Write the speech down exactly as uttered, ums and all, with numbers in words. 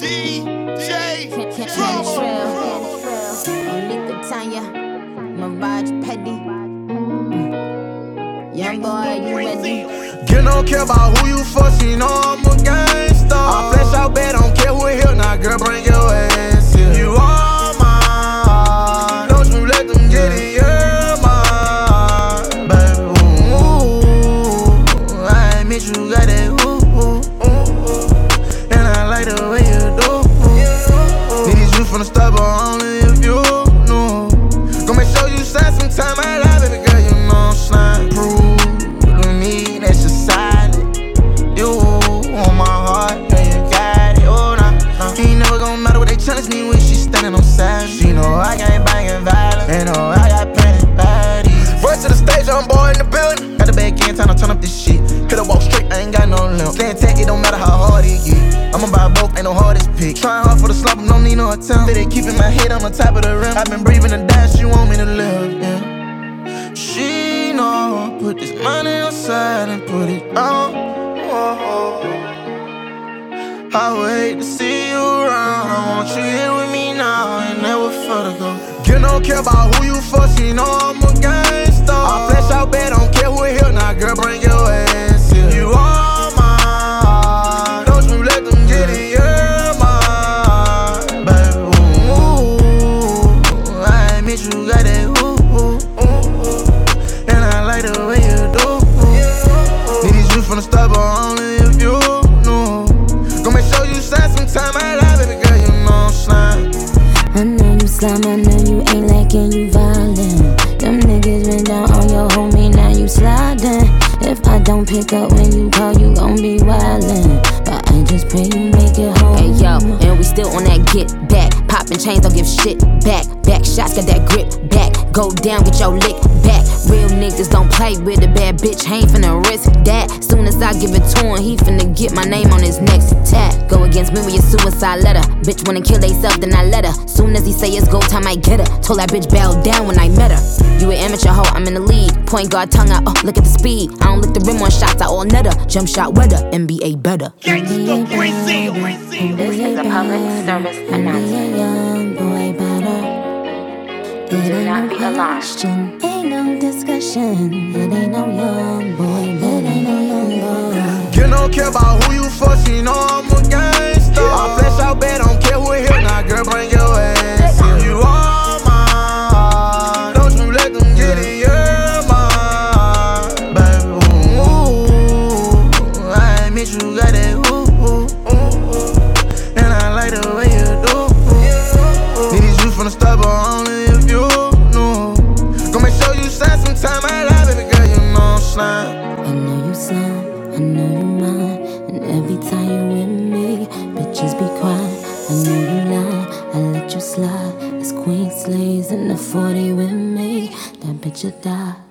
D J Drama. Olika Tanya, Mirage Petty. Young boy, you ready? Girl, don't care about who you fuck, she know I'm a gangsta. I flash out bad, don't care who here. Now, girl, bring your ass here. You are mine, don't you let them get in your mind, baby. Ooh, I admit you got that ooh, ooh, ooh, ooh. And I like the way you do. Need you from the start, but only if you know. Gonna make sure you spend some time I love, baby girl, you know I'm slime proof. Challenge me when she standing on side. She know I got banging violence, and know I got plenty bodies. First to the stage, I'm boy in the building. Got the back in, time to turn up this shit. Coulda walk straight, I ain't got no limp. Staying tech, it don't matter how hard it get. I'ma buy both, ain't no hardest pick. Trying hard for the slump, don't need no attempt. They keeping my head on the top of the rim. I've been breathing and dying, she want me to live, yeah. She know, put this money aside and put it on. Whoa. I wait to see you around. I want you here with me now and never further go. Girl, don't care about who you fuck, she know I'm a gangsta. I flash out bad, don't care who here. Now, girl, bring your ass here. You are mine, don't you let them get in your mind, baby. Ooh, I admit you got that ooh, ooh, ooh, ooh. And I like the way you do. Need you from the start, but only if you know. Gonna make sure you spend some time I love, baby girl, you know I'm slime. I know you slime, I know you ain't lacking, you violent. Them niggas been down on your homie, now you sliding. If I don't pick up when you call, you gon' be wildin'. But I just pray you make it home. Hey yo, and we still on that get back. Poppin' chains, don't give shit back. Back shots, got that grip back. Go down, get your lick back. Real niggas don't play with a bad bitch, ain't finna risk that. Soon as I give it to him, he finna get my name on his next tag. Go against me with your suicide letter. Bitch wanna kill theyself, then I let her. Soon as he say it's go time, I get her. Told that bitch bow down when I met her. You an amateur hoe, I'm in the league. Point guard, tongue out, oh, look at the speed. I don't lick the rim on shots, I all netter. Jump shot weather, N B A better. Gangsta Brazil. This is a public service announcement. Young boy better. Do not be alarmed. Ain't no discussion. It ain't no young boy. It ain't no young boy. Girl, don't care about who you fuck, she know I'm a gangsta. I flash out bad, don't care who here. Now, girl, bring your ass here. You are mine, don't you let them get in your mind, baby. Ooh, I admit you got that ooh, ooh, ooh, ooh. And I like the way you do. Need you from the start, but only if you know. Gonna make sure you spend some time I love, baby girl, you know I'm slime. I know you slime, I know you mine. And every time you with me, bitches be quiet. I know you lie, I let you slide. It's Queen Slays in the forty with me. That bitch will die.